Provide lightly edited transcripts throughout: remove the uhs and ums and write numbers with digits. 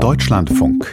Deutschlandfunk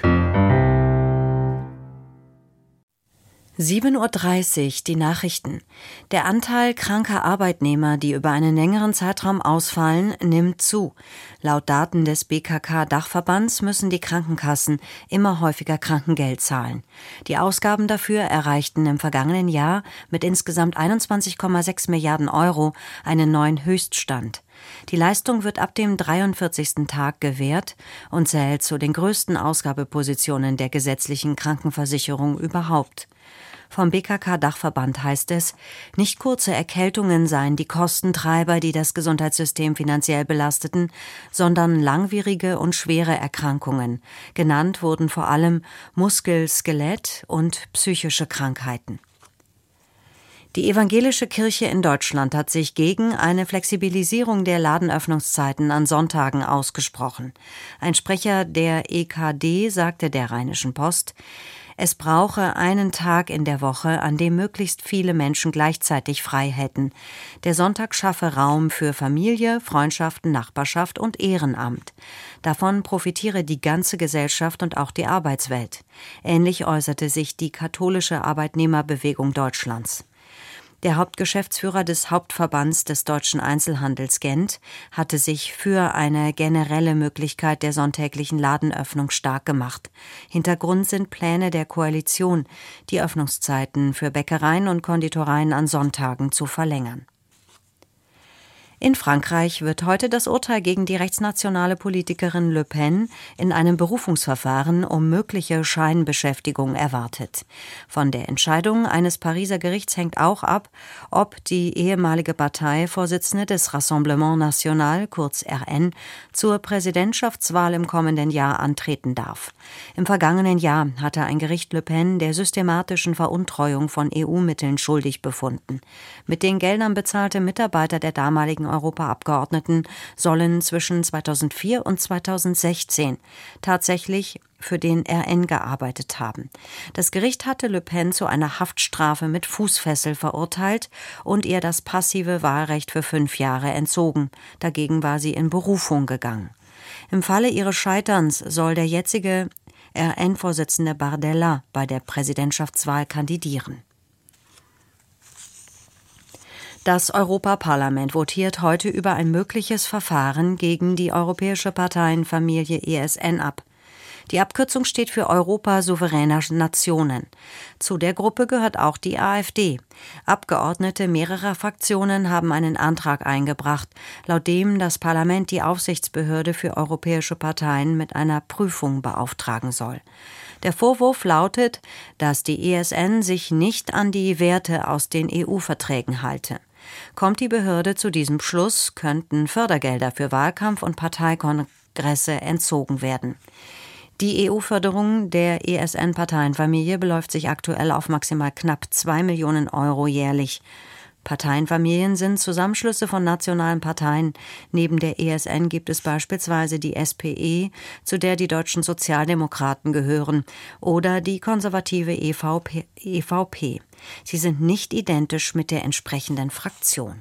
7:30 Uhr, die Nachrichten. Der Anteil kranker Arbeitnehmer, die über einen längeren Zeitraum ausfallen, nimmt zu. Laut Daten des BKK-Dachverbands müssen die Krankenkassen immer häufiger Krankengeld zahlen. Die Ausgaben dafür erreichten im vergangenen Jahr mit insgesamt 21,6 Milliarden Euro einen neuen Höchststand. Die Leistung wird ab dem 43. Tag gewährt und zählt zu den größten Ausgabepositionen der gesetzlichen Krankenversicherung überhaupt. Vom BKK-Dachverband heißt es, nicht kurze Erkältungen seien die Kostentreiber, die das Gesundheitssystem finanziell belasteten, sondern langwierige und schwere Erkrankungen. Genannt wurden vor allem Muskel-, Skelett- und psychische Krankheiten. Die evangelische Kirche in Deutschland hat sich gegen eine Flexibilisierung der Ladenöffnungszeiten an Sonntagen ausgesprochen. Ein Sprecher der EKD sagte der Rheinischen Post, es brauche einen Tag in der Woche, an dem möglichst viele Menschen gleichzeitig frei hätten. Der Sonntag schaffe Raum für Familie, Freundschaften, Nachbarschaft und Ehrenamt. Davon profitiere die ganze Gesellschaft und auch die Arbeitswelt. Ähnlich äußerte sich die katholische Arbeitnehmerbewegung Deutschlands. Der Hauptgeschäftsführer des Hauptverbands des deutschen Einzelhandels Gent hatte sich für eine generelle Möglichkeit der sonntäglichen Ladenöffnung stark gemacht. Hintergrund sind Pläne der Koalition, die Öffnungszeiten für Bäckereien und Konditoreien an Sonntagen zu verlängern. In Frankreich wird heute das Urteil gegen die rechtsnationale Politikerin Le Pen in einem Berufungsverfahren um mögliche Scheinbeschäftigung erwartet. Von der Entscheidung eines Pariser Gerichts hängt auch ab, ob die ehemalige Parteivorsitzende des Rassemblement National, kurz RN, zur Präsidentschaftswahl im kommenden Jahr antreten darf. Im vergangenen Jahr hatte ein Gericht Le Pen der systematischen Veruntreuung von EU-Mitteln schuldig befunden. Mit den Geldern bezahlte Mitarbeiter der damaligen Europaabgeordneten sollen zwischen 2004 und 2016 tatsächlich für den RN gearbeitet haben. Das Gericht hatte Le Pen zu einer Haftstrafe mit Fußfessel verurteilt und ihr das passive Wahlrecht für 5 Jahre entzogen. Dagegen war sie in Berufung gegangen. Im Falle ihres Scheiterns soll der jetzige RN-Vorsitzende Bardella bei der Präsidentschaftswahl kandidieren. Das Europaparlament votiert heute über ein mögliches Verfahren gegen die europäische Parteienfamilie ESN ab. Die Abkürzung steht für Europa souveräner Nationen. Zu der Gruppe gehört auch die AfD. Abgeordnete mehrerer Fraktionen haben einen Antrag eingebracht, laut dem das Parlament die Aufsichtsbehörde für europäische Parteien mit einer Prüfung beauftragen soll. Der Vorwurf lautet, dass die ESN sich nicht an die Werte aus den EU-Verträgen halte. Kommt die Behörde zu diesem Schluss, könnten Fördergelder für Wahlkampf- und Parteikongresse entzogen werden. Die EU-Förderung der ESN-Parteienfamilie beläuft sich aktuell auf maximal knapp 2 Millionen Euro jährlich. Parteienfamilien sind Zusammenschlüsse von nationalen Parteien. Neben der ESN gibt es beispielsweise die SPE, zu der die deutschen Sozialdemokraten gehören, oder die konservative EVP. Sie sind nicht identisch mit der entsprechenden Fraktion.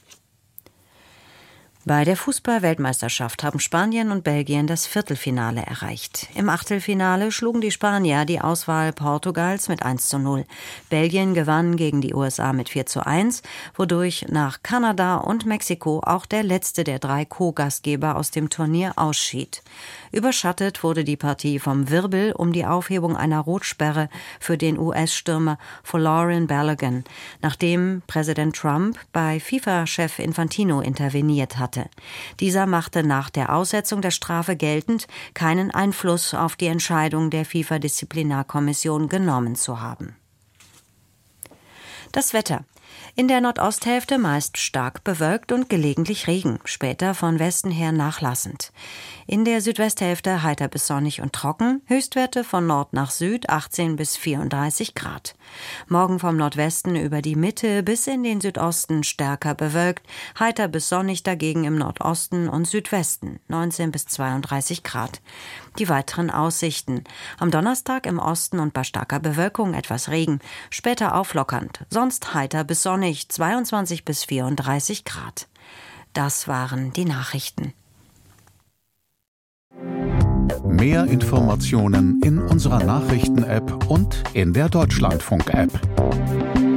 Bei der Fußball-Weltmeisterschaft haben Spanien und Belgien das Viertelfinale erreicht. Im Achtelfinale schlugen die Spanier die Auswahl Portugals mit 1:0. Belgien gewann gegen die USA mit 4:1, wodurch nach Kanada und Mexiko auch der letzte der 3 Co-Gastgeber aus dem Turnier ausschied. Überschattet wurde die Partie vom Wirbel um die Aufhebung einer Rotsperre für den US-Stürmer Folarin Balogun, nachdem Präsident Trump bei FIFA-Chef Infantino interveniert hatte. Dieser machte nach der Aussetzung der Strafe geltend, keinen Einfluss auf die Entscheidung der FIFA-Disziplinarkommission genommen zu haben. Das Wetter. In der Nordosthälfte meist stark bewölkt und gelegentlich Regen, später von Westen her nachlassend. In der Südwesthälfte heiter bis sonnig und trocken, Höchstwerte von Nord nach Süd 18 bis 34 Grad. Morgen vom Nordwesten über die Mitte bis in den Südosten stärker bewölkt, heiter bis sonnig dagegen im Nordosten und Südwesten 19 bis 32 Grad. Die weiteren Aussichten. Am Donnerstag im Osten und bei starker Bewölkung etwas Regen, später auflockernd, sonst heiter bis sonnig 22 bis 34 Grad. Das waren die Nachrichten. Mehr Informationen in unserer Nachrichten-App und in der Deutschlandfunk-App.